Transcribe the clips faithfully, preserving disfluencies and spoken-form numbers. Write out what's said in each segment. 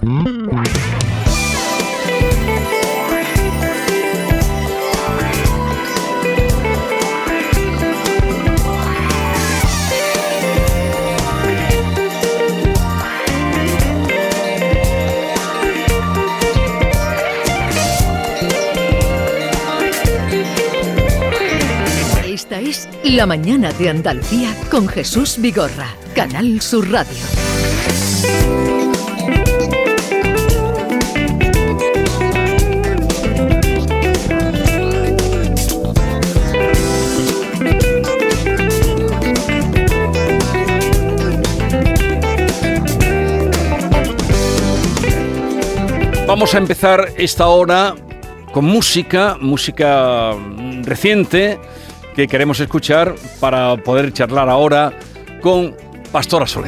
Esta es La Mañana de Andalucía con Jesús Vigorra, Canal Sur Radio. Vamos a empezar esta hora con música, música reciente que queremos escuchar para poder charlar ahora con Pastora Soler.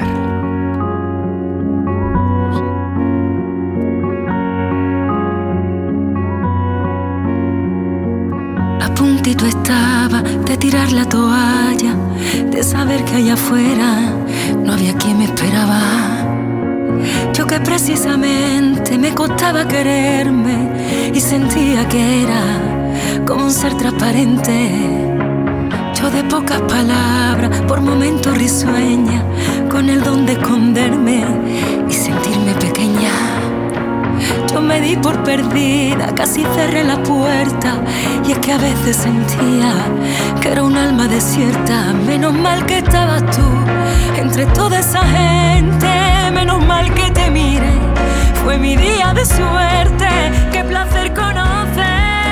A puntito estaba de tirar la toalla, de saber que allá afuera no había quien me esperaba. Yo que precisamente me costaba quererme y sentía que era como un ser transparente. Yo de pocas palabras, por momentos risueña, con el don de esconderme y sentirme pequeña. Yo me di por perdida, casi cerré la puerta, y es que a veces sentía que era un alma desierta. Menos mal que estabas tú entre toda esa gente, menos mal que te miré, fue mi día de suerte, qué placer conocerte.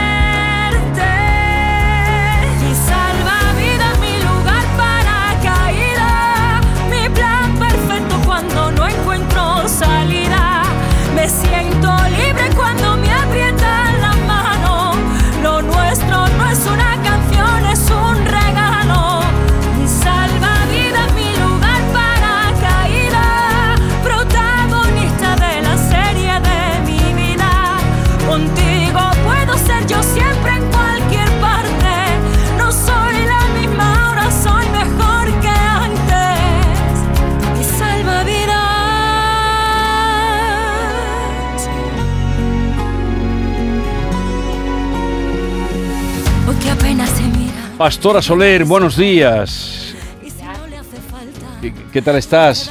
Mi salvavidas, mi lugar para caída, mi plan perfecto cuando no encuentro salida. Me siento libre cuando me aprietan las manos, lo nuestro no es una canción, es un regalo. Mi salvavidas, mi lugar para caída, protagonista de la serie de mi vida. Contigo puedo ser yo siempre en cualquier parte, no soy la misma ahora, soy mejor que antes. Mi salvavidas. Hoy que apenas se mira. Pastora Soler, buenos días. ¿Qué, qué tal estás?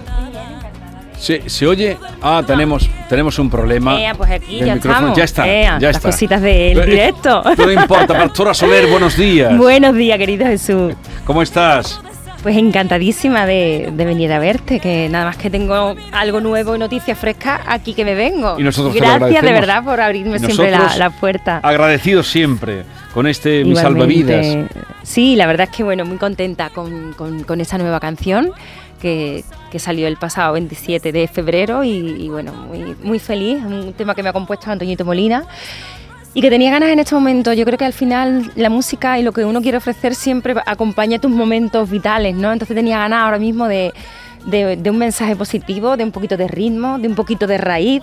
¿Se, ¿Se oye? Ah, tenemos, tenemos un problema. Ea, pues aquí del ya micrófono. estamos. Ya está, Ea, ya las está. cositas del directo. No importa, Pastora Soler, buenos días. Buenos días, querido Jesús. ¿Cómo estás? Pues encantadísima de, de venir a verte, que nada más que tengo algo nuevo y noticias frescas, aquí que me vengo. Y nosotros te lo Gracias de agradecemos. verdad por abrirme siempre la, Nosotros la puerta. Agradecidos siempre con este Mi Igualmente. Salvavidas. Sí, la verdad es que bueno, muy contenta con, con, con esa nueva canción que, que salió el pasado veintisiete de febrero y, y bueno, muy, muy feliz, un tema que me ha compuesto Antoñito Molina y que tenía ganas en este momento. Yo creo que al final la música y lo que uno quiere ofrecer siempre acompaña tus momentos vitales, ¿no? Entonces tenía ganas ahora mismo de, de, de un mensaje positivo, de un poquito de ritmo, de un poquito de raíz.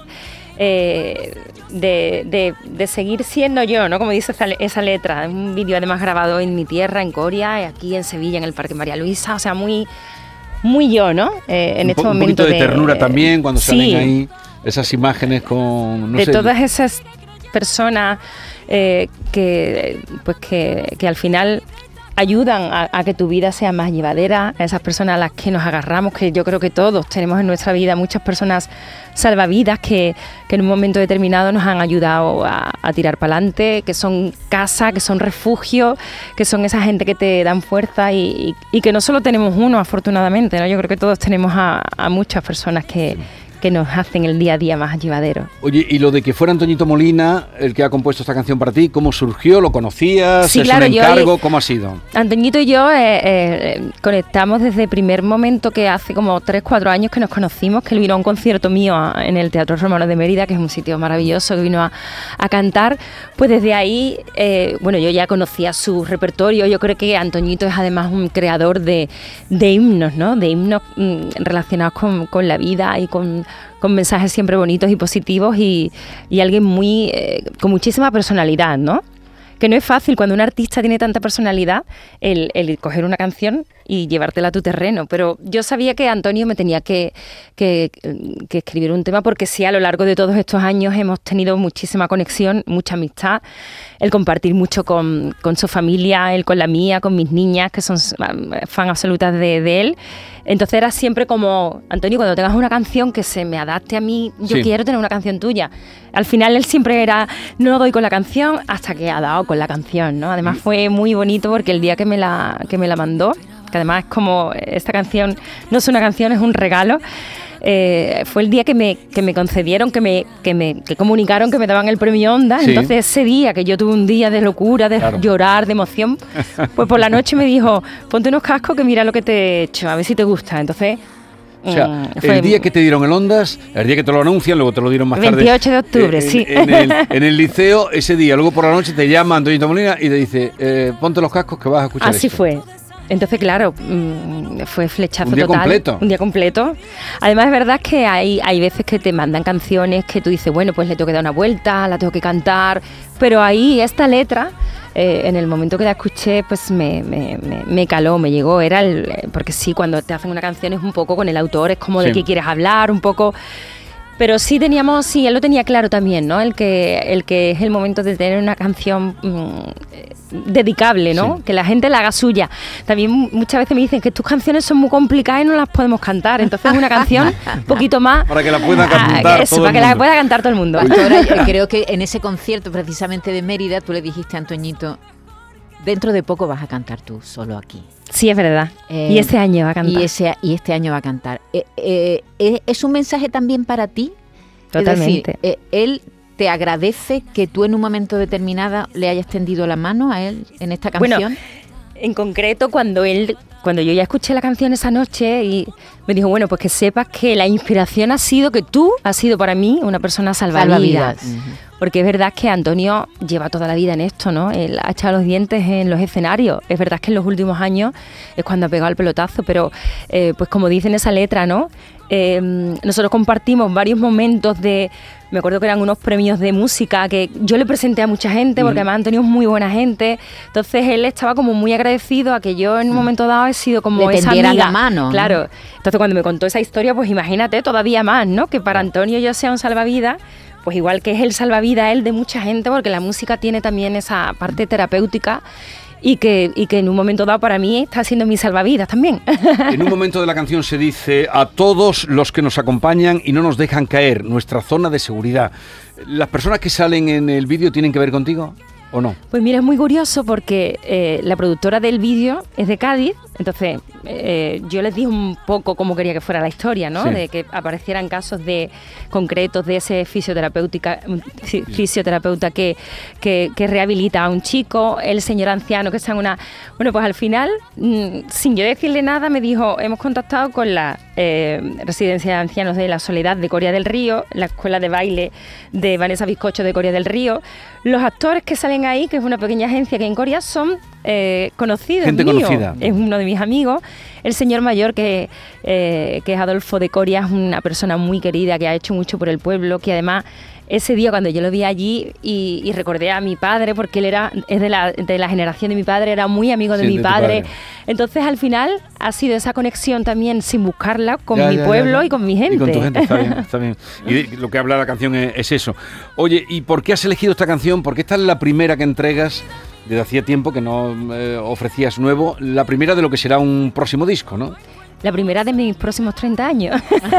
Eh, de, de, de seguir siendo yo, ¿no? Como dice esa, esa letra, un vídeo además grabado en mi tierra, en Coria, aquí en Sevilla, en el Parque María Luisa, o sea, muy, muy yo, ¿no? Eh, en un, este po- un momento poquito de, ternura también cuando sí, salen ahí esas imágenes con, no de sé, todas esas personas eh, que, pues que, que al final ayudan a, a que tu vida sea más llevadera, a esas personas a las que nos agarramos, que yo creo que todos tenemos en nuestra vida muchas personas salvavidas que, que en un momento determinado nos han ayudado a, a tirar para adelante, que son casa, que son refugio, que son esa gente que te dan fuerza y, y, y que no solo tenemos uno, afortunadamente, ¿no? Yo creo que todos tenemos a, a muchas personas que, que nos hacen el día a día más llevadero. Oye, y lo de que fuera Antoñito Molina el que ha compuesto esta canción para ti, ¿cómo surgió? ¿Lo conocías? Sí, ¿Es claro, un yo- encargo? ¿Cómo ha sido? Antoñito y yo eh, eh, conectamos desde el primer momento, que hace como tres cuatro años que nos conocimos, que él vino a un concierto mío a- en el Teatro Romano de Mérida, que es un sitio maravilloso, que vino a, a cantar. Pues desde ahí, eh, bueno, yo ya conocía su repertorio. Yo creo que Antoñito es además un creador de, de himnos, ¿no? De himnos mm, relacionados con, con la vida y con, con mensajes siempre bonitos y positivos, y, y alguien muy eh, con muchísima personalidad, ¿no? que no es fácil cuando un artista tiene tanta personalidad el, el coger una canción y llevártela a tu terreno, pero yo sabía que Antonio me tenía que, que, que escribir un tema, porque sí, a lo largo de todos estos años hemos tenido muchísima conexión, mucha amistad, el compartir mucho con, con su familia, él con la mía, con mis niñas, que son fan absolutas de, de él. Entonces era siempre como, Antonio, cuando tengas una canción que se me adapte a mí, yo sí. quiero tener una canción tuya. Al final él siempre era, no doy con la canción, hasta que ha dado con la canción, ¿no? Además fue muy bonito porque el día que me la, que me la mandó, que además es como, esta canción no es una canción, es un regalo, eh, fue el día que me, que me concedieron, que me, que me que comunicaron que me daban el premio Ondas. Sí. Entonces ese día, que yo tuve un día de locura, de claro. llorar, de emoción, pues por la noche me dijo, ponte unos cascos que mira lo que te he hecho, a ver si te gusta. Entonces... O sea, el día que te dieron el Ondas, el día que te lo anuncian, luego te lo dieron más tarde. veintiocho de octubre, eh, en, sí. En el, en el liceo, ese día, luego por la noche te llama Antoñito Molina y te dice, eh, ponte los cascos que vas a escuchar. Así esto. fue. Entonces, claro, fue flechazo total. Un día total, completo. Un día completo. Además, es verdad que hay, hay veces que te mandan canciones que tú dices, bueno, pues le tengo que dar una vuelta, la tengo que cantar, pero ahí esta letra... Eh, en el momento que la escuché, pues me, me, me, me caló, me llegó. Era el, porque sí, cuando te hacen una canción es un poco con el autor, es como sí. de qué quieres hablar, un poco. Pero sí teníamos, sí, él lo tenía claro también, ¿no? El que, el que es el momento de tener una canción mmm, dedicable, ¿no? Sí. Que la gente la haga suya. También muchas veces me dicen que tus canciones son muy complicadas y no las podemos cantar. Entonces es una canción un poquito más... Para que la pueda cantar eso, todo para el que mundo. la pueda cantar todo el mundo. Ahora, creo que en ese concierto precisamente de Mérida, tú le dijiste a Antoñito, dentro de poco vas a cantar tú solo aquí. Sí, es verdad. Eh, y este año va a cantar. Y, ese, y este año va a cantar. Eh, eh, eh, ¿Es un mensaje también para ti? Totalmente. Es decir, eh, él te agradece que tú en un momento determinado le hayas tendido la mano a él en esta canción. Bueno, en concreto, cuando él, cuando yo ya escuché la canción esa noche y me dijo, bueno, pues que sepas que la inspiración ha sido que tú has sido para mí una persona salvavidas. salvavidas. Uh-huh. Porque es verdad que Antonio lleva toda la vida en esto, ¿no? Él ha echado los dientes en los escenarios. Es verdad que en los últimos años es cuando ha pegado el pelotazo, pero eh, pues como dice en esa letra, ¿no? Eh, nosotros compartimos varios momentos de... Me acuerdo que eran unos premios de música que yo le presenté a mucha gente, porque además Antonio es muy buena gente. Entonces él estaba como muy agradecido a que yo en un momento dado he sido como le esa amiga. la mano. Claro. ¿No? Entonces cuando me contó esa historia, pues imagínate todavía más, ¿no? Que para Antonio yo sea un salvavidas, pues igual que es el salvavidas él de mucha gente, porque la música tiene también esa parte terapéutica. Y que, y que en un momento dado para mí está siendo mi salvavidas también. En un momento de la canción se dice a todos los que nos acompañan y no nos dejan caer, nuestra zona de seguridad. ¿Las personas que salen en el vídeo tienen que ver contigo o no? Pues mira, es muy curioso porque eh, la productora del vídeo es de Cádiz, entonces eh, yo les dije un poco cómo quería que fuera la historia, ¿no? Sí. De que aparecieran casos de concretos de ese fisioterapéutica, fisioterapeuta que, que, que rehabilita a un chico, el señor anciano que está en una... Bueno, pues al final, mmm, sin yo decirle nada, me dijo, hemos contactado con la eh, residencia de ancianos de la Soledad de Coria del Río, la escuela de baile de Vanessa Bizcocho de Coria del Río. Los actores que salen ahí, que es una pequeña agencia que en Coria, son eh, conocidos gente míos. Conocida. Es uno de mis amigos. El señor mayor, que, eh, que es Adolfo de Coria, es una persona muy querida, que ha hecho mucho por el pueblo, que además ese día cuando yo lo vi allí y, y recordé a mi padre, porque él era es de la, de la generación de mi padre, era muy amigo de sí, mi de padre. padre. Entonces al final ha sido esa conexión también sin buscarla con ya, mi ya, pueblo ya, ya. y con mi gente. Y con tu gente, está bien, está bien. Y lo que habla la canción es, es eso. Oye, ¿y por qué has elegido esta canción? Porque esta es la primera que entregas desde hacía tiempo que no eh, ofrecías nuevo, la primera de lo que será un próximo disco, ¿no? La primera de mis próximos treinta años.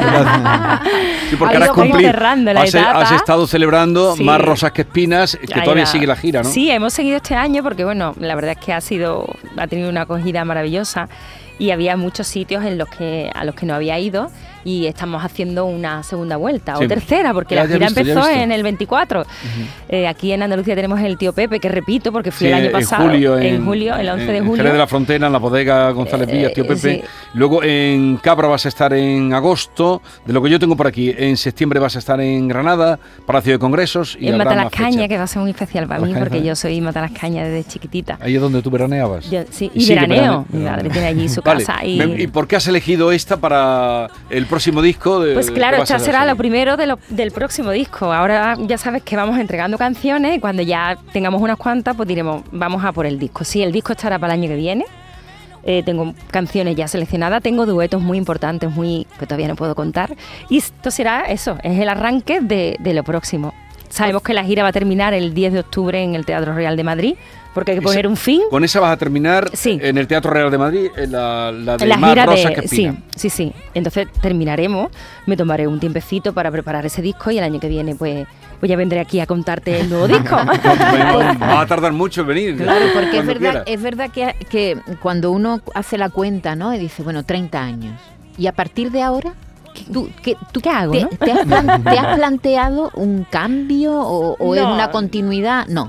Sí, porque ahora has cumplido, has, has estado celebrando sí. Más rosas que espinas, que Ahí todavía va. sigue la gira, ¿no? Sí, hemos seguido este año porque, bueno, la verdad es que ha sido, ha tenido una acogida maravillosa y había muchos sitios en los que a los que no había ido y estamos haciendo una segunda vuelta sí. o tercera, porque ya, la gira visto, empezó en el veinticuatro. Uh-huh. Eh, aquí en Andalucía tenemos el Tío Pepe, que repito, porque fui sí, el año pasado. En julio, en, en julio, el once de julio. En Jerez de la Frontera, en la bodega González Villas, Tío Pepe. Sí. Luego en Cabra vas a estar en agosto. De lo que yo tengo por aquí, en septiembre vas a estar en Granada, Palacio de Congresos. Y en Matalascaña, que va a ser muy especial para mí, porque yo soy Matalascaña desde chiquitita. Ahí es donde tú veraneabas. Yo, sí, y, y sí, veraneo. Mi madre tiene allí su vale. casa. Y... ¿Y por qué has elegido esta para el próximo próximo disco. De, pues claro, esta será lo primero de lo, del próximo disco. Ahora ya sabes que vamos entregando canciones y cuando ya tengamos unas cuantas, pues diremos, vamos a por el disco. Sí, el disco estará para el año que viene. Eh, tengo canciones ya seleccionadas, tengo duetos muy importantes, muy que todavía no puedo contar. Y esto será eso, es el arranque de, de lo próximo. Sabemos que la gira va a terminar el diez de octubre en el Teatro Real de Madrid, porque hay que poner un fin. ¿Con esa vas a terminar sí. en el Teatro Real de Madrid? En la, la de la Más gira Rosas de, que Espinas. Sí, sí, sí. Entonces terminaremos, me tomaré un tiempecito para preparar ese disco y el año que viene pues, pues ya vendré aquí a contarte el nuevo disco. Va a tardar mucho en venir. Claro, porque es verdad, quieras. es verdad que, que cuando uno hace la cuenta, ¿no? Y dice, bueno, treinta años. Y a partir de ahora, ¿tú qué, tú, ¿Qué hago, te, no? te, has plan- ¿te has planteado un cambio o, o No. es una continuidad? No.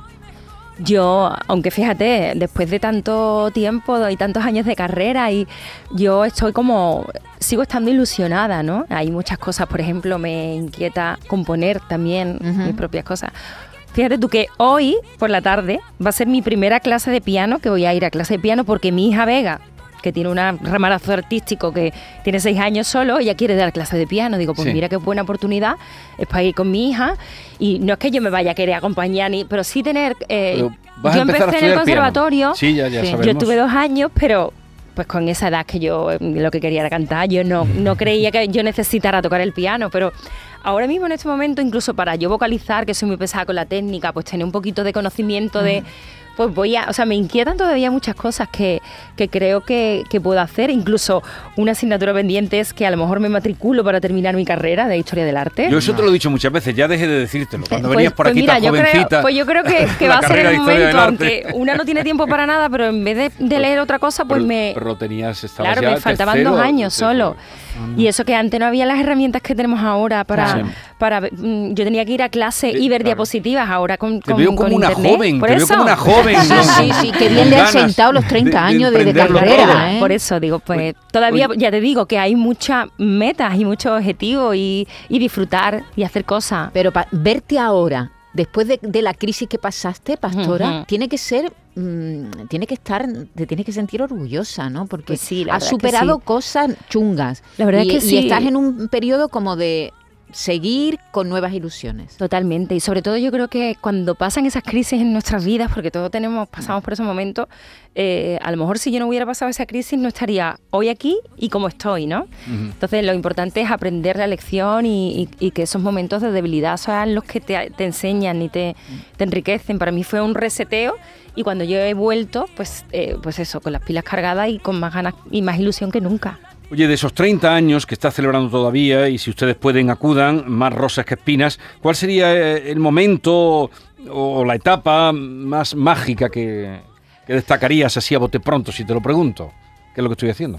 Yo, aunque fíjate, después de tanto tiempo y tantos años de carrera, y yo estoy como, sigo estando ilusionada, ¿no? Hay muchas cosas, por ejemplo, me inquieta componer también Ujú. mis propias cosas. Fíjate tú que hoy, por la tarde, va a ser mi primera clase de piano, que voy a ir a clase de piano porque mi hija Vega, que tiene un ramalazo artístico, que tiene seis años solo, ella quiere dar clase de piano. Digo, pues Sí. mira qué buena oportunidad, es para ir con mi hija. Y no es que yo me vaya a querer acompañar, ni, pero sí tener... eh, Pero vas a yo empezar a empecé en el estudiar piano. conservatorio, Sí, ya, ya Sí. sabemos. yo tuve dos años, pero pues con esa edad que yo eh, lo que quería era cantar, yo no, no creía que yo necesitara tocar el piano, pero ahora mismo en este momento, incluso para yo vocalizar, que soy muy pesada con la técnica, pues tener un poquito de conocimiento de... Pues voy a, o sea, me inquietan todavía muchas cosas que, que creo que, que puedo hacer, incluso una asignatura pendiente es que a lo mejor me matriculo para terminar mi carrera de Historia del Arte. Yo eso te lo he dicho muchas veces, ya dejé de decírtelo. Cuando Pues- venías por pues aquí mira, tan yo creo- jovencita. pues yo creo que, que la va a ser carrera el de Historia del momento, Arte. aunque una no tiene tiempo para nada, pero en vez de, de leer otra cosa, pues pero, me... pero lo tenías, estabas Claro, ya me faltaban tercero, dos años tercero. solo. Y eso que antes no había las herramientas que tenemos ahora para... Claro. para mm, yo tenía que ir a clase Sí, y ver claro. diapositivas, ahora con, Te con, veo como con una internet. joven, Por te veo eso. como una joven. Sí, con- sí, sí, que bien con le has ganas sentado los treinta de- de años de, de emprenderlo carrera, todo. ¿eh? Por eso digo, pues Oye, todavía, oye. ya te digo que hay muchas metas y muchos objetivos y, y disfrutar y hacer cosas. Pero pa- verte ahora, después de, de la crisis que pasaste, Pastora, Ujú. tiene que ser, mm, tiene que estar, te tienes que sentir orgullosa, ¿no? Porque Pues sí, la has verdad es que superado sí. cosas chungas. La verdad y, es que y sí. estás en un periodo como de seguir con nuevas ilusiones. Totalmente, y sobre todo yo creo que cuando pasan esas crisis en nuestras vidas, porque todos tenemos, pasamos por esos momentos, eh, a lo mejor si yo no hubiera pasado esa crisis no estaría hoy aquí y como estoy, ¿no? Ujú. Entonces lo importante es aprender la lección y, y- y que esos momentos de debilidad sean los que te, te enseñan y te, te enriquecen. Para mí fue un reseteo y cuando yo he vuelto, pues, eh, pues eso, con las pilas cargadas y con más ganas y más ilusión que nunca. Oye, de esos treinta años que estás celebrando todavía, y si ustedes pueden acudan, más rosas que espinas, ¿cuál sería eh, el momento o la etapa más mágica que, que destacarías así a bote pronto, si te lo pregunto? ¿Qué es lo que estoy haciendo?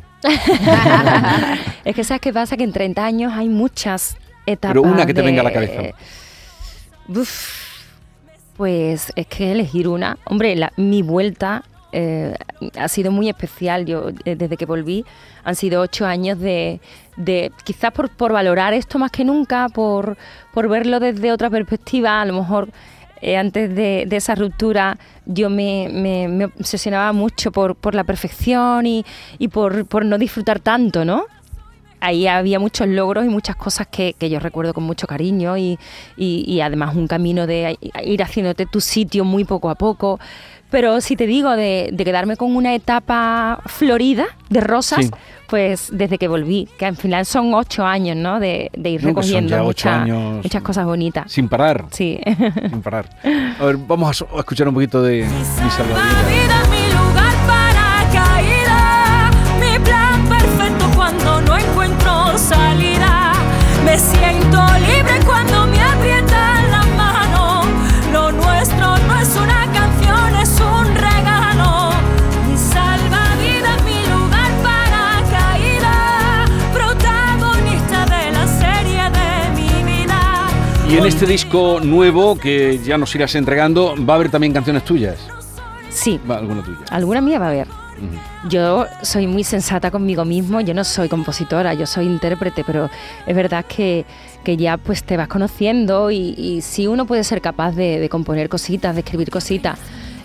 Es que ¿sabes qué pasa? Que en treinta años hay muchas etapas. Pero una que te de- venga a la cabeza. Uf, pues es que elegir una. Hombre, la- mi vuelta eh, ha sido muy especial. Yo, eh, desde que volví, han sido ocho años de, de quizás por, por valorar esto más que nunca, por, por verlo desde otra perspectiva. A lo mejor eh, antes de, de esa ruptura yo me, me- me obsesionaba mucho por, por la perfección y, y por, por no disfrutar tanto, ¿no? Ahí había muchos logros y muchas cosas que, que yo recuerdo con mucho cariño y, y, y además un camino de ir haciéndote tu sitio muy poco a poco. Pero si te digo de, de quedarme con una etapa florida de rosas, Sí. pues desde que volví, que al final son ocho años, ¿no? De, de ir No, que son recogiendo ya ocho mucha- años. muchas cosas bonitas. Sin parar, Sí. sin parar. A ver, vamos a, so- a escuchar un poquito de Mi Salvavidas. Vida, mi lugar para caída, mi plan perfecto cuando no encuentro salida. Me siento libre cuando me aprietan la mano. Lo nuestro no es una canción, es un regalo. Mi salvavidas, mi lugar para caída, protagonista de la serie de mi vida. Y en este disco nuevo que ya nos irás entregando, ¿va a haber también canciones tuyas? Sí, Va, alguna tuya. alguna mía va a haber. Ujú. Yo soy muy sensata conmigo mismo, yo no soy compositora, yo soy intérprete, pero es verdad que, que ya pues te vas conociendo y, y si uno puede ser capaz de, de componer cositas, de escribir cositas,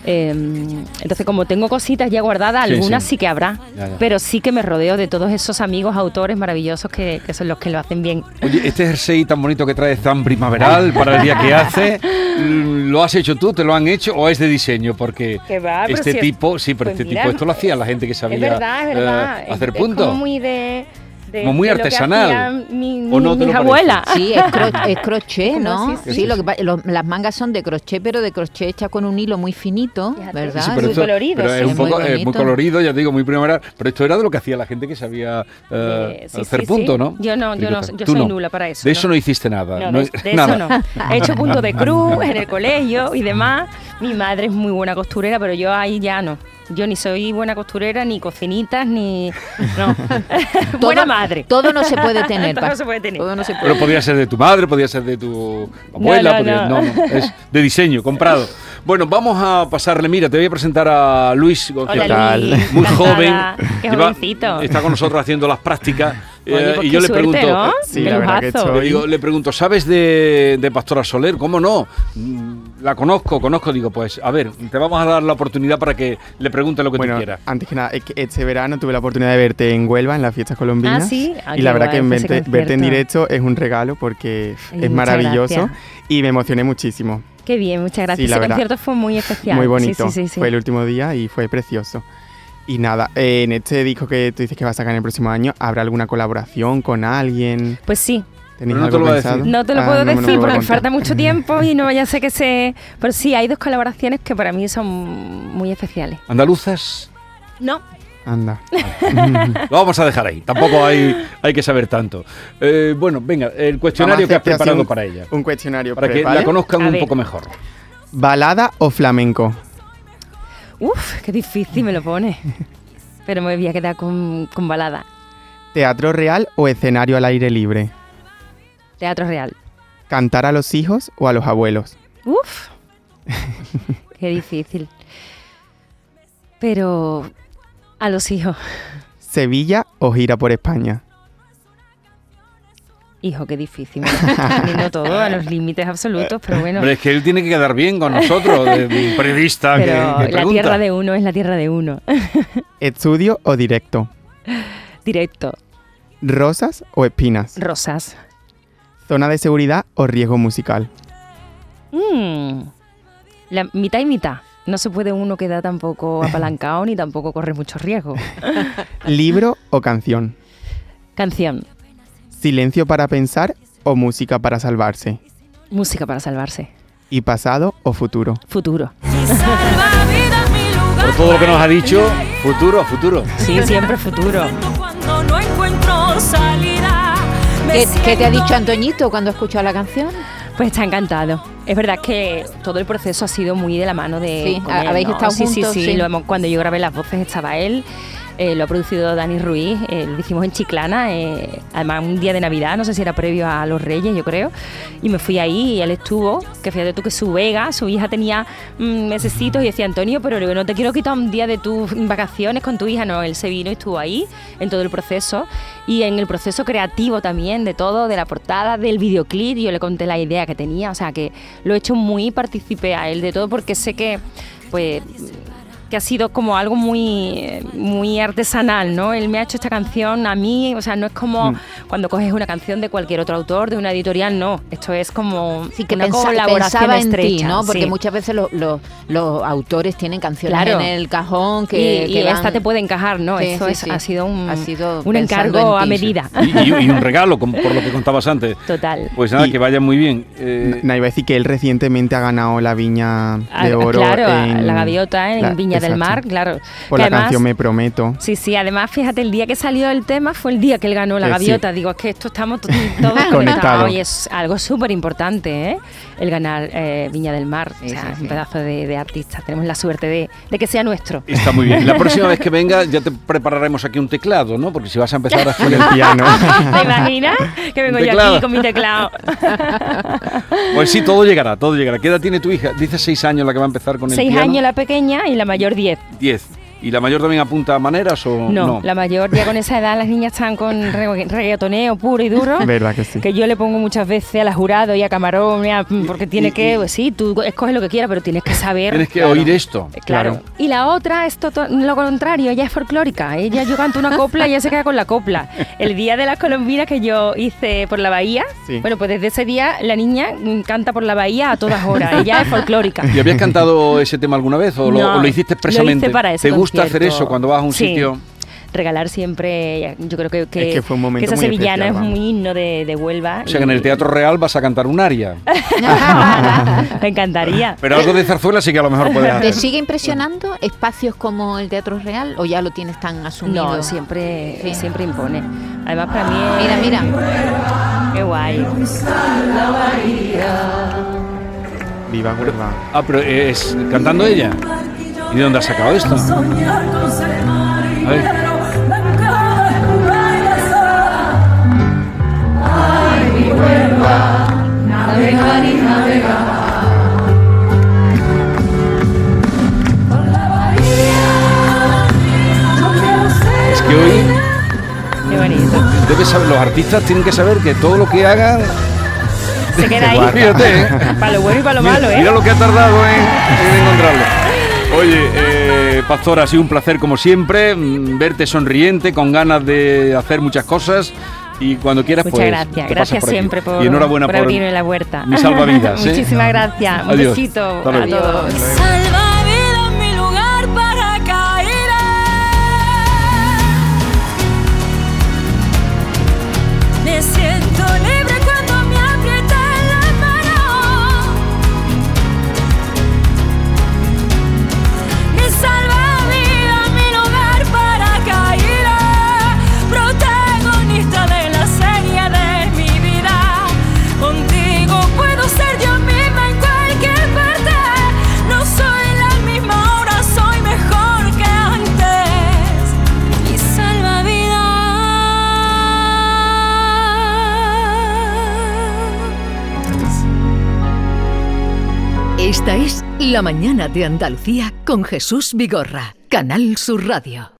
Eh, entonces, como tengo cositas ya guardadas, Sí, algunas sí. sí, que habrá, Ya, ya. pero sí que me rodeo de todos esos amigos, autores maravillosos que, que son los que lo hacen bien. Oye, este jersey tan bonito que traes, tan primaveral para el día que hace, ¿lo has hecho tú, te lo han hecho o es de diseño? Porque Que va, pero este si es- tipo, sí, pero pues este mira, tipo, esto lo hacía la gente que sabía Es verdad, es verdad. eh, Es- hacer es puntos. como muy de... de- Como muy de lo que artesanal. hacían mi- ¿O mi- no te lo mis parece? abuelas. Sí, es, cro- es crochet, Como ¿no? sí, Sí, sí. lo que pa- los- las mangas son de crochet, pero de crochet hecha con un hilo muy finito, Fíjate. ¿verdad? Sí, Ah, pero muy esto- colorido, pero sí. es un Es muy poco eh, muy bonito. colorido, ya te digo, muy primaveral. Pero esto era de lo que hacía la gente que sabía eh, Eh, sí, hacer sí, puntos, sí. ¿no? Yo no, yo no, Fíjate. yo Tú soy no. nula para eso. De eso no hiciste nada. No, no- de, de nada. eso no. He hecho punto de cruz en el colegio y demás. Mi madre es muy buena costurera, pero yo ahí ya no. Yo ni soy buena costurera, ni cocinitas, ni... No. Buena madre. Todo no se puede tener. Todo pa- se puede tener. Todo no se puede Pero podía ser de tu madre, podía ser de tu abuela, no, podía- no. no, no, es de diseño, comprado. Bueno, vamos a pasarle, mira, te voy a presentar a Luis González. Hola, Luis. Muy Encantada. joven, Qué lleva- jovencito. está con nosotros haciendo las prácticas. Oye, eh, pues y yo qué le suerte, pregunto, ¿no? Sí, Qué la verdad que lujazo. estoy- le, digo- le pregunto, ¿sabes de, de Pastora Soler? ¿Cómo no? Mm, La conozco, conozco, digo, pues, a ver, te vamos a dar la oportunidad para que le pregunte lo que Bueno, tú quieras. antes que nada, es que este verano tuve la oportunidad de verte en Huelva, en las fiestas colombinas. Ah, ¿sí? Ah, y qué la verdad guay, que fue ese verte, verte en concierto. directo es un regalo porque Ay, es muchas maravilloso gracias. y me emocioné muchísimo. Qué bien, muchas gracias. Sí, la Ese verdad. concierto fue muy especial. Muy bonito. Sí, sí, sí, sí. Fue el último día y fue precioso. Y nada, eh, en este disco que tú dices que vas a sacar en el próximo año, ¿habrá alguna colaboración con alguien? Pues sí. ¿Tenéis Pero no te algo lo voy a pensado? decir. No te lo Ah, puedo no me lo decir puedo porque me contar. falta mucho tiempo y no vaya a ser que se... Pero sí, hay dos colaboraciones que para mí son muy especiales. ¿Andaluzas? No. Anda. Lo vamos a dejar ahí, tampoco hay, hay que saber tanto. Eh, bueno, venga, el cuestionario Vamos que a has hacerte así preparado un- para ella. Un cuestionario. Para pues, que ¿vale? la conozcan A un ver. poco mejor. ¿Balada o flamenco? Uf, qué difícil me lo pone. Pero me voy a quedar con, con balada. ¿Teatro real o escenario al aire libre? Teatro real. ¿Cantar a los hijos o a los abuelos? Uf. Qué difícil. Pero a los hijos. ¿Sevilla o gira por España? Hijo, qué difícil. Me lo estoy poniendo todo a los límites absolutos, pero bueno. Hombre, es que él tiene que quedar bien con nosotros, de un periodista que, Pero que la pregunta. tierra de uno es la tierra de uno. ¿Estudio o directo? Directo. ¿Rosas o espinas? Rosas. ¿Zona de seguridad o riesgo musical? Mm. La mitad y mitad. No se puede uno quedar tampoco apalancado ni tampoco correr mucho riesgo. ¿Libro o canción? Canción. ¿Silencio para pensar o música para salvarse? Música para salvarse. ¿Y pasado o futuro? Futuro. Por todo lo que nos ha dicho, futuro, futuro. Sí, siempre futuro. ¿Qué, qué te ha dicho Antoñito cuando ha escuchado la canción? Pues está encantado. Es verdad que todo el proceso ha sido muy de la mano de... Sí, con habéis estado sí, juntos, Sí, sí, sí. Lo hemos- cuando yo grabé las voces estaba él. Eh, lo ha producido Dani Ruiz, eh, lo hicimos en Chiclana, eh, además un día de Navidad, no sé si era previo a los Reyes, yo creo, y me fui ahí y él estuvo, que fíjate tú que su Vega, su hija tenía mm, mesecitos y decía, Antonio, pero no te quiero quitar un día de tus vacaciones con tu hija, no, él se vino y estuvo ahí en todo el proceso y en el proceso creativo también de todo, de la portada, del videoclip, yo le conté la idea que tenía, o sea que lo he hecho muy, participé a él de todo porque sé que, pues... que ha sido como algo muy, muy artesanal, ¿no? Él me ha hecho esta canción a mí, o sea, no es como Mm. cuando coges una canción de cualquier otro autor, de una editorial, no. Esto es como Sí, que una pensa- colaboración pensaba en estrecha. ti, ¿no? Porque sí. muchas veces los, los, los autores tienen canciones Claro. en el cajón Y, que, y que van- esta te puede encajar, ¿no? Sí, Esto sí, es, sí. ha sido un, Ha sido un pensando encargo en a ti. medida. Y, y- y un regalo, como por lo que contabas antes. Total. Pues nada, Y- que vaya muy bien. Eh, Na- iba a decir que él recientemente ha ganado la Viña Ah, de Oro. claro, en la gaviota en la- Viña del exacto. Mar, claro. Por Que la además- canción Me Prometo. Sí, sí, además, fíjate, el día que salió el tema fue el día que él ganó la Eh, gaviota. sí. Digo, es que esto estamos to- todos Conectado. conectados y es algo súper importante, ¿eh? El ganar eh, Viña del Mar. Sí, o sea, sí, es sí. un pedazo de, de artista. Tenemos la suerte de, de que sea nuestro. Está muy bien. La próxima vez que venga ya te prepararemos aquí un teclado, ¿no? Porque si vas a empezar a Con el hacer... piano. ¿Te imaginas? Que vengo Un yo teclado. aquí con mi teclado. Pues sí, todo llegará, todo llegará. ¿Qué edad tiene tu hija? Dice seis años la que va a empezar con el Seis piano. años la pequeña y la mayor diez. Diez. ¿Y la mayor también apunta a maneras o No, no? la mayor, ya con esa edad las niñas están con regga- reggaetoneo puro y duro. ¿Verdad que sí? Que yo le pongo muchas veces a la Jurado y a Camarón, mira, porque tiene y- que, y- pues sí, tú escoges lo que quieras, pero tienes que saber. Tienes que Claro. oír esto. Eh, Claro. Claro. Y la otra es toto- lo contrario, ella es folclórica. Ella, yo canto una copla y ella se queda con la copla. El día de las colombinas que yo hice por la bahía, Sí. bueno, pues desde ese día la niña mm, canta por la bahía a todas horas. Ella es folclórica. ¿Y habías cantado ese tema alguna vez o, lo, No, o lo hiciste lo expresamente? hice para ese ¿Te gusta hacer concierto. eso cuando vas a un Sí. sitio? Regalar siempre, yo creo que, que, Es que fue un momento esa muy sevillana especial, es vamos. un himno de, de Huelva. O sea, que en el y- Teatro Real vas a cantar un aria. Me encantaría. Pero algo de zarzuela sí que a lo mejor puedes ¿Te hacer. sigue impresionando espacios como el Teatro Real o ya lo tienes tan asumido? No, siempre, Sí. siempre impone. Además, para mí es... Mira, mira. Qué guay. Viva Huelva. Ah, pero es cantando ella. ¿Y de dónde has sacado esto? A ver. Es que hoy Qué bonito. debes saber, los artistas tienen que saber que todo lo que hagan, Se queda ahí. fíjate, ¿eh? Para lo bueno y para lo Mira- malo, ¿eh? Mira lo que ha tardado en, en encontrarlo. Oye, eh, Pastor, ha sido un placer como siempre, mm, verte sonriente, con ganas de hacer muchas cosas. Y cuando quieras, Muchas pues. gracias. te pasas Gracias por aquí. siempre por, Y enhorabuena por por, abrirme la puerta. mi salvavidas. ¿eh? Muchísimas gracias. Un Adiós. besito Hasta a luego. todos. Salvavidas, mi lugar para caer. Me siento libre cuando me aprieta la mano. Mi salvavidas, mi lugar para caer. Protagonista de la serie de mi vida. Contigo puedo ser yo misma en cualquier parte. No soy la misma ahora, soy mejor que antes. Mi salvavidas. Esta es La Mañana de Andalucía con Jesús Vigorra, Canal Sur Radio.